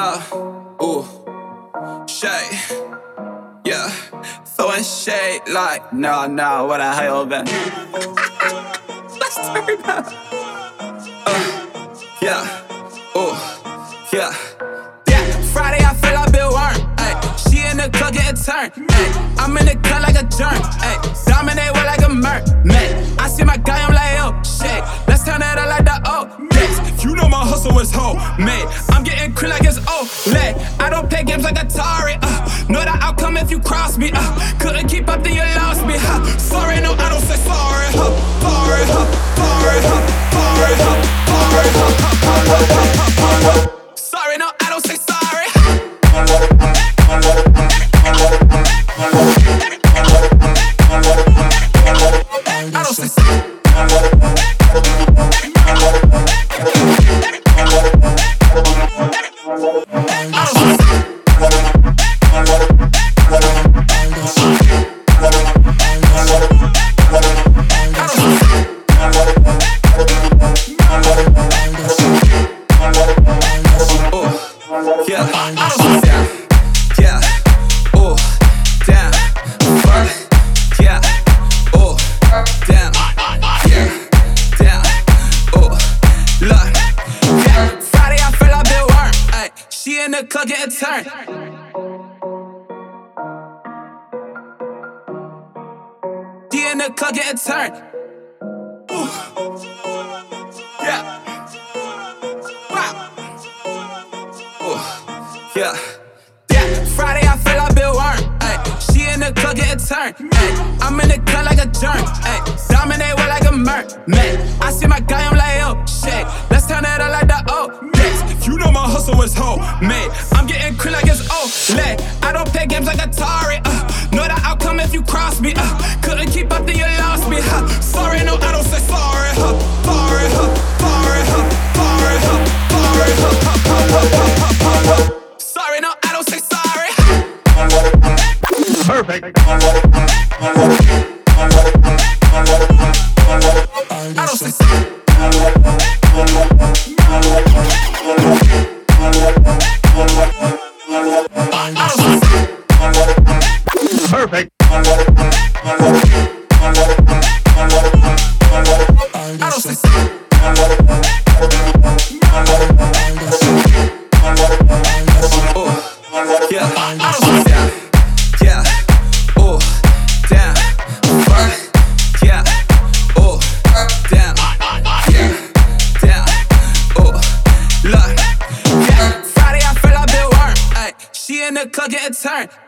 Yeah, ooh, shade, yeah, throwing shade like, nah, what the hell, man? Let's turn up. Yeah, ooh, yeah. Friday, I feel like Bill Warren. She in the club getting turned. I'm in the club like a germ. Dominate with like a mermaid. I see my guy, I'm like, oh, shit. Let's turn it up like the old days. You know my hustle is homemade. I'm getting cream like it's OLED. I don't play games like Atari. Know the outcome if you cross me. Couldn't keep up, then you lost me. Sorry, no, I don't say sorry. Sorry, no, I don't say sorry. I don't say sorry. Club getting turned. She in the club getting turned. Ooh. Yeah. Wow. Ooh. Yeah. Friday, I feel like Bill Warren. She in the club getting turned. I'm in the club like a germ. Dominate with like a mermaid. I see my guy, I'm like, oh, shit. Let's turn it up like the old days. You know my hustle is homemade. I'm getting cream like it's OLED. I don't play games like Atari. Know the outcome if you cross me. Couldn't keep up, then you lost me. Sorry, no, I don't say sorry. Sorry, sorry, no, I don't say sorry. Perfect. I don't say sorry. Perfect. I don't say sorry. Friday, I feel like Bill Warren. She in the club getting turned.